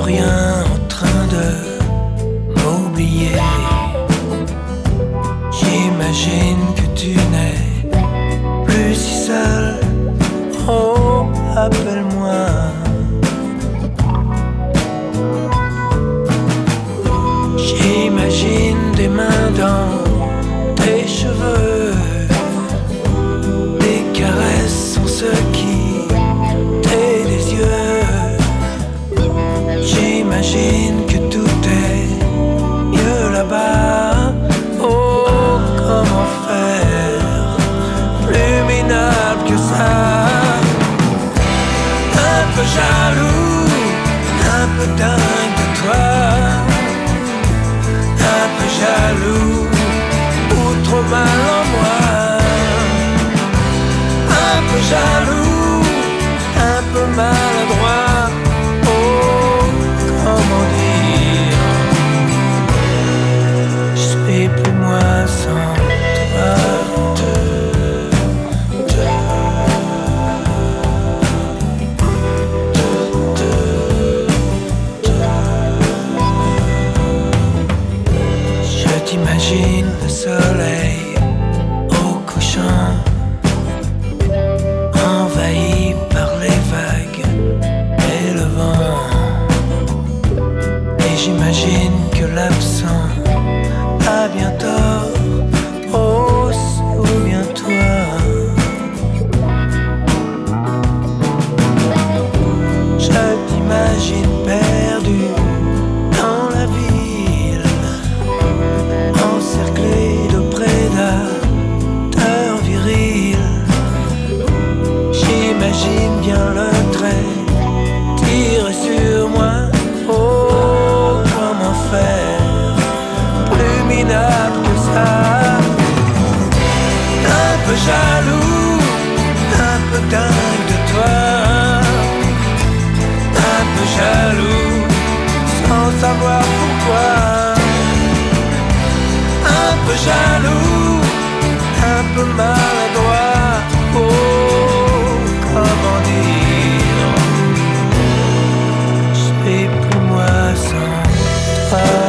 rien en train de m'oublier. J'imagine que tu n'es plus si seul. Oh, appelle-moi. J'imagine des mains dans tes cheveux, des caresses sont ce qui t'est des yeux. J'imagine que tout est mieux là-bas. Oh, comment faire plus minable que ça? Un peu jaloux, un peu dingue de toi, un peu jaloux ou trop mal en moi. Un peu jaloux, un peu maladroit. Oh, comment dire? Je suis plus moi sans toi. J'imagine le soleil au couchant, envahi par les vagues et le vent. Et j'imagine que l'absent a bien tort. Oh, souviens-toi. Je t'imagine perdu dans la ville, encerclé de prédateurs virils. J'imagine bien le trait tiré sur moi. Oh, comment faire plus minable que ça? Un peu jaloux, un peu dingue de toi, un peu jaloux sans savoir pourquoi. Un peu jaloux, un peu maladroit. Oh, comment dire? Je suis plus moi sans toi.